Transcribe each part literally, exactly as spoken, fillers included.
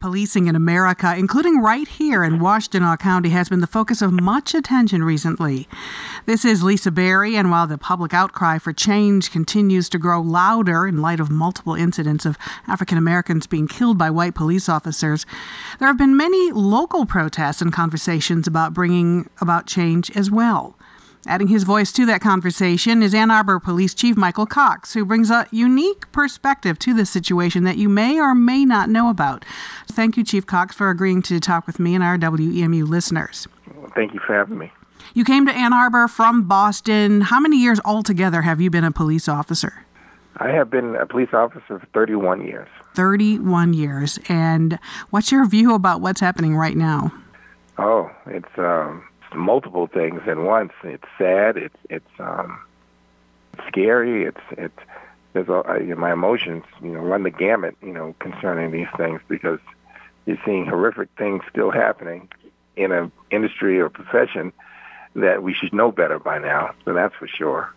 Policing in America, including right here in Washtenaw County, has been the focus of much attention recently. This is Lisa Berry, and while the public outcry for change continues to grow louder in light of multiple incidents of African Americans being killed by white police officers, there have been many local protests and conversations about bringing about change as well. Adding his voice to that conversation is Ann Arbor Police Chief Michael Cox, who brings a unique perspective to this situation that you may or may not know about. Thank you, Chief Cox, for agreeing to talk with me and our W E M U listeners. Well, thank you for having me. You came to Ann Arbor from Boston. How many years altogether have you been a police officer? I have been a police officer for thirty-one years. thirty-one years. And what's your view about what's happening right now? Oh, it's... um. multiple things at once. It's sad. It's it's um, scary. It's it's there's a, I, my emotions, you know, run the gamut, you know, concerning these things because you're seeing horrific things still happening in an industry or profession that we should know better by now. So that's for sure.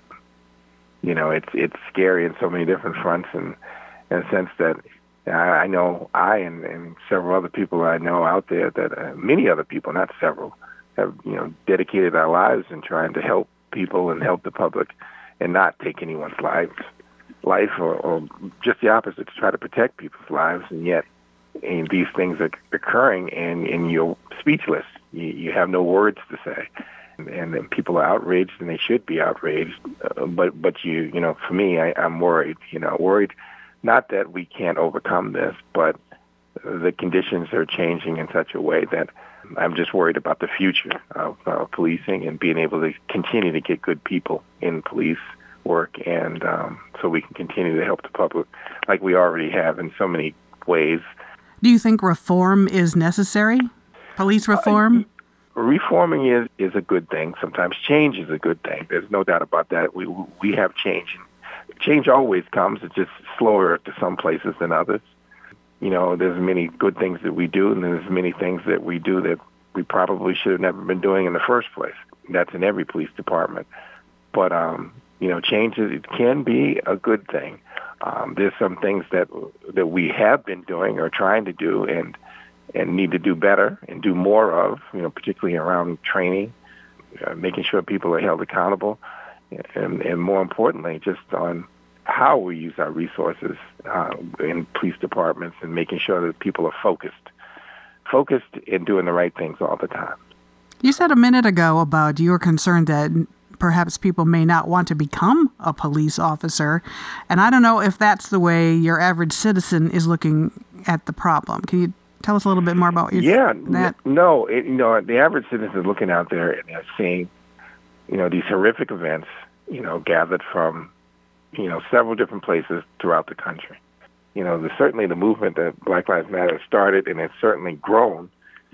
You know, it's it's scary in so many different fronts, and in a sense that I, I know I and, and several other people I know out there that uh, many other people, not several, have, you know, dedicated our lives in trying to help people and help the public and not take anyone's life, life or, or just the opposite, to try to protect people's lives. And yet and these things are occurring and, and you're speechless. You, you have no words to say. And, and then people are outraged, and they should be outraged. Uh, but, but you, you know, for me, I, I'm worried, you know, worried not that we can't overcome this, but the conditions are changing in such a way that I'm just worried about the future of uh, policing and being able to continue to get good people in police work, and um, so we can continue to help the public like we already have in so many ways. Do you think reform is necessary? Police reform? Uh, reforming is, is a good thing. Sometimes change is a good thing. There's no doubt about that. We we have change. Change always comes. It's just slower to some places than others. You know, there's many good things that we do, and there's many things that we do that we probably should have never been doing in the first place. That's in every police department. But, um, you know, change is, it can be a good thing. Um, there's some things that that we have been doing or trying to do and and need to do better and do more of, you know, particularly around training, uh, making sure people are held accountable, and, and more importantly, just on how we use our resources uh, in police departments and making sure that people are focused, focused in doing the right things all the time. You said a minute ago about you were concerned that perhaps people may not want to become a police officer, and I don't know if that's the way your average citizen is looking at the problem. Can you tell us a little bit more about your, yeah, that? N- no, it, you know, the average citizen is looking out there and they're seeing, you know, these horrific events, you know, gathered from you know, several different places throughout the country. You know, there's certainly the movement that Black Lives Matter started, and it's certainly grown,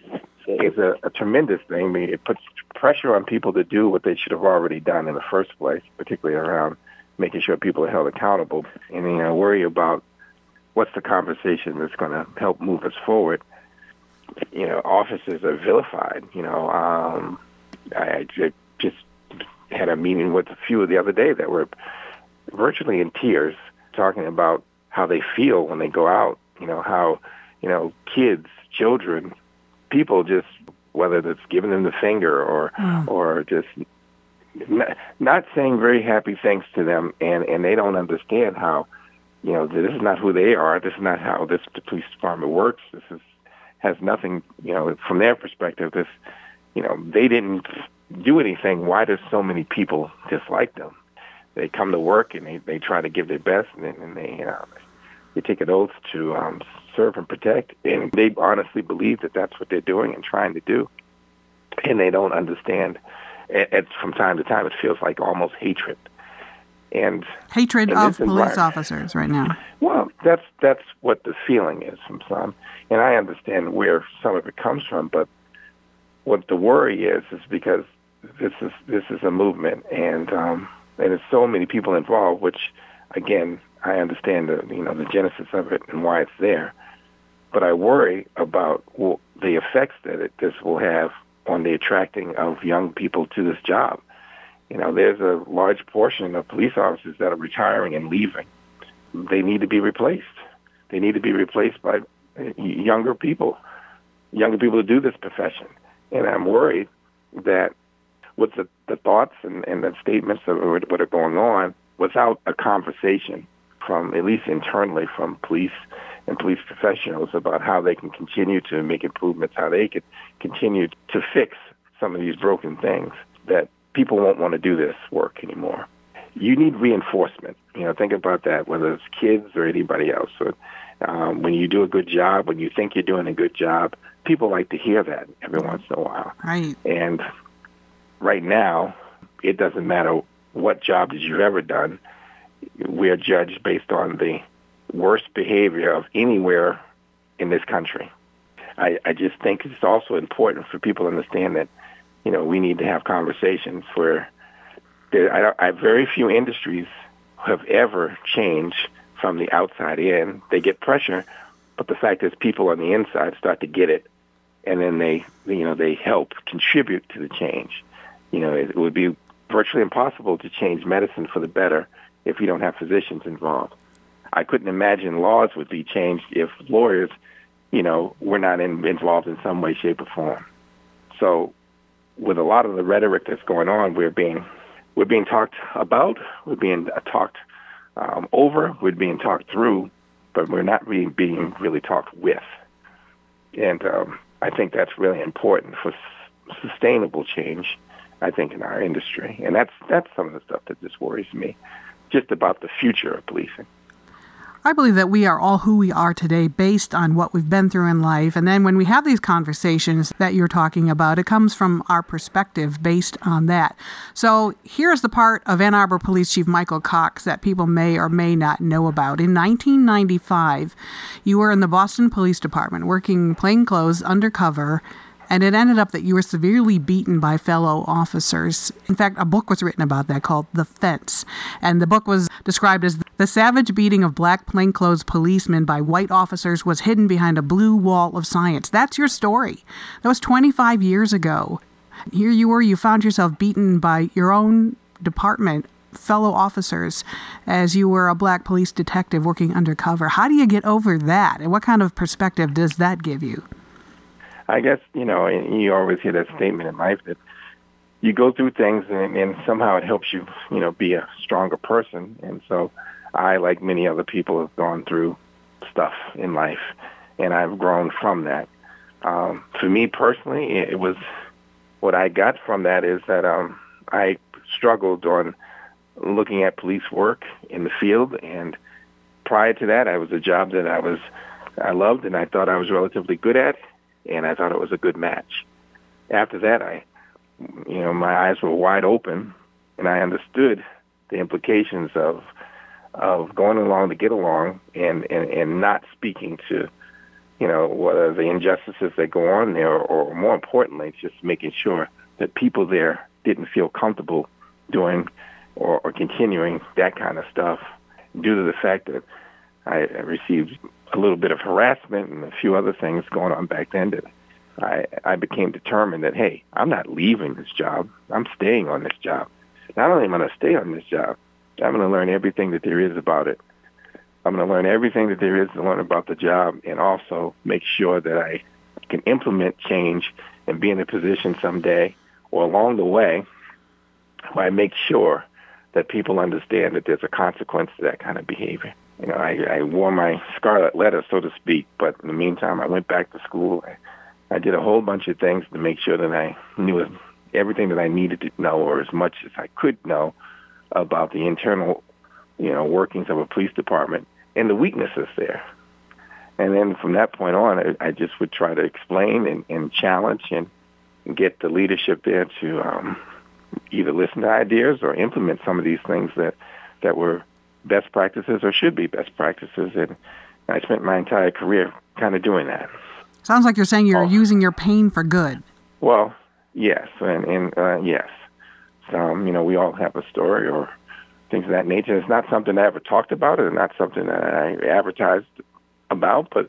is a, a tremendous thing. I mean, it puts pressure on people to do what they should have already done in the first place, particularly around making sure people are held accountable. And, you know, worry about what's the conversation that's going to help move us forward. You know, officers are vilified. You know, um, I, I just had a meeting with a few the other day that were virtually in tears, talking about how they feel when they go out, you know, how, you know, kids, children, people just, whether it's giving them the finger or mm. or just not, not saying very happy things to them, and, and they don't understand how, you know, this is not who they are, this is not how this police department works, this is has nothing, you know, from their perspective, this, you know, they didn't do anything, why does so many people dislike them? They come to work and they, they try to give their best, and, and they uh, they take an oath to um, serve and protect, and they honestly believe that that's what they're doing and trying to do, and they don't understand. At, at, from time to time, it feels like almost hatred, and hatred of police officers right now. Well, that's that's what the feeling is from some, and I understand where some of it comes from. But what the worry is is because this is this is a movement, and um, and there's so many people involved, which, again, I understand the you know the genesis of it and why it's there, but I worry about well, the effects that it, this will have on the attracting of young people to this job. You know, there's a large portion of police officers that are retiring and leaving. They need to be replaced. They need to be replaced by younger people, younger people to do this profession. And I'm worried that with the, the thoughts and, and the statements of what are going on, without a conversation from, at least internally, from police and police professionals about how they can continue to make improvements, how they could continue to fix some of these broken things, that people won't want to do this work anymore. You need reinforcement. You know, think about that, whether it's kids or anybody else. So, um, when you do a good job, when you think you're doing a good job, people like to hear that every once in a while. Right. And right now, it doesn't matter what job that you've ever done. We're judged based on the worst behavior of anywhere in this country. I, I just think it's also important for people to understand that, you know, we need to have conversations where there, I, I very few industries have ever changed from the outside in. They get pressure, but the fact is people on the inside start to get it, and then they, you know, they help contribute to the change. You know, it would be virtually impossible to change medicine for the better if you don't have physicians involved. I couldn't imagine laws would be changed if lawyers, you know, were not in, involved in some way, shape, or form. So with a lot of the rhetoric that's going on, we're being we're being talked about, we're being uh, talked um, over, we're being talked through, but we're not being, being really talked with. And um, I think that's really important for s- sustainable change, I think, in our industry. And that's that's some of the stuff that just worries me, just about the future of policing. I believe that we are all who we are today based on what we've been through in life. And then when we have these conversations that you're talking about, it comes from our perspective based on that. So here's the part of Ann Arbor Police Chief Michael Cox that people may or may not know about. In nineteen ninety-five, you were in the Boston Police Department working plainclothes undercover, and it ended up that you were severely beaten by fellow officers. In fact, a book was written about that called The Fence. And the book was described as the savage beating of black plainclothes policemen by white officers was hidden behind a blue wall of science. That's your story. That was twenty-five years ago. Here you were, you found yourself beaten by your own department, fellow officers, as you were a black police detective working undercover. How do you get over that? And what kind of perspective does that give you? I guess, you know, you always hear that statement in life that you go through things and, and somehow it helps you, you know, be a stronger person. And so I, like many other people, have gone through stuff in life, and I've grown from that. Um, for me personally, it was what I got from that is that um, I struggled on looking at police work in the field. And prior to that, I was a job that I was I loved and I thought I was relatively good at. And I thought it was a good match. After that, I, you know, my eyes were wide open, and I understood the implications of of going along to get along, and, and, and not speaking to, you know, whether the injustices that go on there, or, or more importantly, just making sure that people there didn't feel comfortable doing or, or continuing that kind of stuff, due to the fact that I, I received a little bit of harassment and a few other things going on back then, that I, I became determined that, hey, I'm not leaving this job. I'm staying on this job. Not only am I going to stay on this job, I'm going to learn everything that there is about it. I'm going to learn everything that there is to learn about the job, and also make sure that I can implement change and be in a position someday or along the way where I make sure that people understand that there's a consequence to that kind of behavior. You know, I, I wore my scarlet letter, so to speak, but in the meantime, I went back to school. I, I did a whole bunch of things to make sure that I knew everything that I needed to know, or as much as I could know, about the internal, you know, workings of a police department and the weaknesses there. And then from that point on, I, I just would try to explain and, and challenge and, and get the leadership there to um, either listen to ideas or implement some of these things that, that were best practices or should be best practices. And I spent my entire career kind of doing that. Sounds like you're saying you're oh. using your pain for good. Well, yes, and, and uh, yes. Um, you know, we all have a story or things of that nature. It's not something I ever talked about. It's not something that I advertised about, but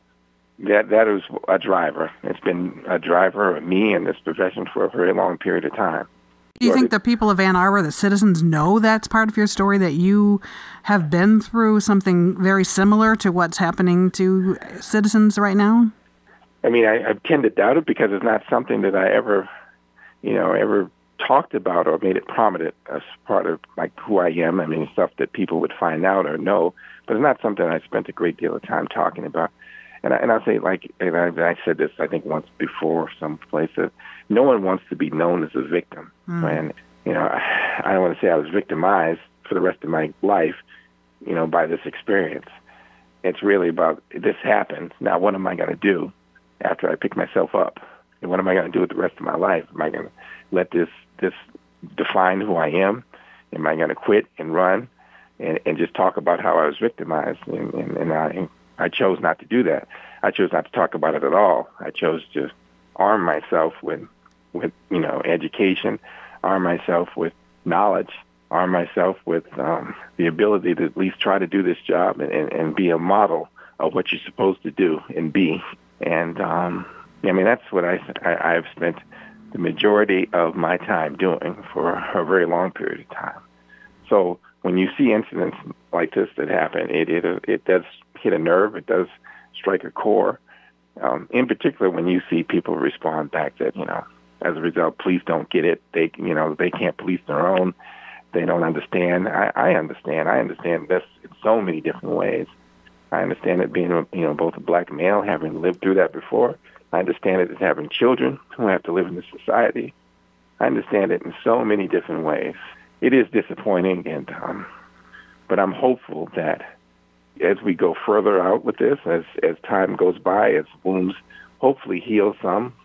that that is a driver. It's been a driver of me in this profession for a very long period of time. Do you think the people of Ann Arbor, the citizens, know that's part of your story, that you have been through something very similar to what's happening to citizens right now? I mean, I, I tend to doubt it because it's not something that I ever, you know, ever talked about or made it prominent as part of like who I am. I mean, stuff that people would find out or know, but it's not something I spent a great deal of time talking about. And, I, and I'll say, like, and I, I said this, I think, once before someplace, that no one wants to be known as a victim. Mm. And, you know, I, I don't want to say I was victimized for the rest of my life, you know, by this experience. It's really about, this happened. Now, what am I going to do after I pick myself up? And what am I going to do with the rest of my life? Am I going to let this this define who I am? Am I going to quit and run and, and just talk about how I was victimized? And, and, and I, I chose not to do that. I chose not to talk about it at all. I chose to arm myself with, with you know, education, arm myself with knowledge, arm myself with um, the ability to at least try to do this job and, and, and be a model of what you're supposed to do and be. And, um, I mean, that's what I, I, I've spent the majority of my time doing for a very long period of time. So when you see incidents like this that happen, it it, it does hit a nerve. It does strike a core. Um, in particular, when you see people respond back that, you know, as a result, police don't get it. They, you know, they can't police their own. They don't understand. I, I understand. I understand this in so many different ways. I understand it being, you know, both a black male, having lived through that before. I understand it as having children who have to live in this society. I understand it in so many different ways. It is disappointing, and um, but I'm hopeful that as we go further out with this, as as time goes by, as wounds hopefully heal some,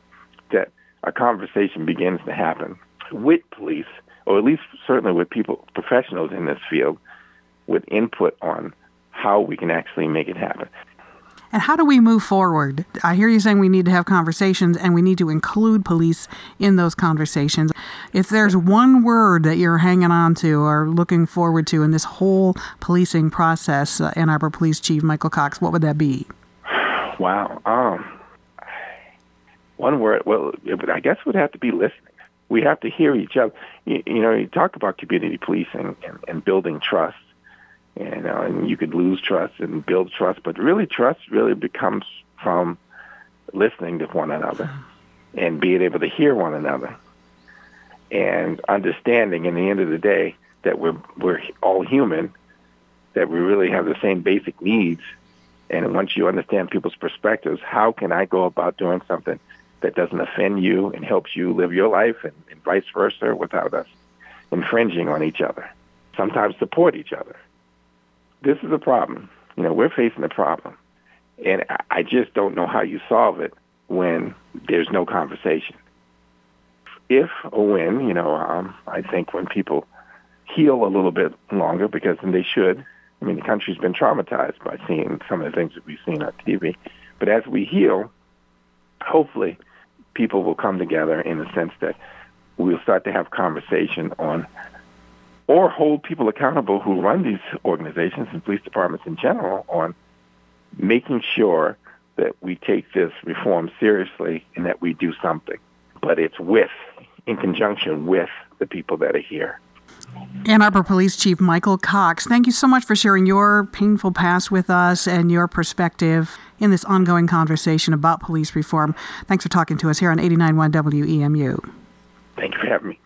that a conversation begins to happen with police, or at least certainly with people, professionals in this field, with input on how we can actually make it happen. And how do we move forward? I hear you saying we need to have conversations and we need to include police in those conversations. If there's one word that you're hanging on to or looking forward to in this whole policing process, uh, Ann Arbor Police Chief Michael Cox, what would that be? Wow. Um, one word, well, I guess it would have to be listening. We have to hear each other. You, you know, you talk about community policing and, and building trust. You know, and you could lose trust and build trust, but really trust really becomes from listening to one another and being able to hear one another and understanding in the end of the day that we're we're all human, that we really have the same basic needs. And once you understand people's perspectives, how can I go about doing something that doesn't offend you and helps you live your life, and, and vice versa, without us infringing on each other, sometimes support each other. This is a problem. You know, we're facing a problem. And I just don't know how you solve it when there's no conversation. If or when, you know, um, I think when people heal a little bit longer, because then they should. I mean, the country's been traumatized by seeing some of the things that we've seen on T V. But as we heal, hopefully people will come together in the sense that we'll start to have conversation on, or hold people accountable who run these organizations and police departments in general, on making sure that we take this reform seriously and that we do something. But it's with, in conjunction with the people that are here. Ann Arbor Police Chief Michael Cox, thank you so much for sharing your painful past with us and your perspective in this ongoing conversation about police reform. Thanks for talking to us here on eighty-nine point one W E M U. Thank you for having me.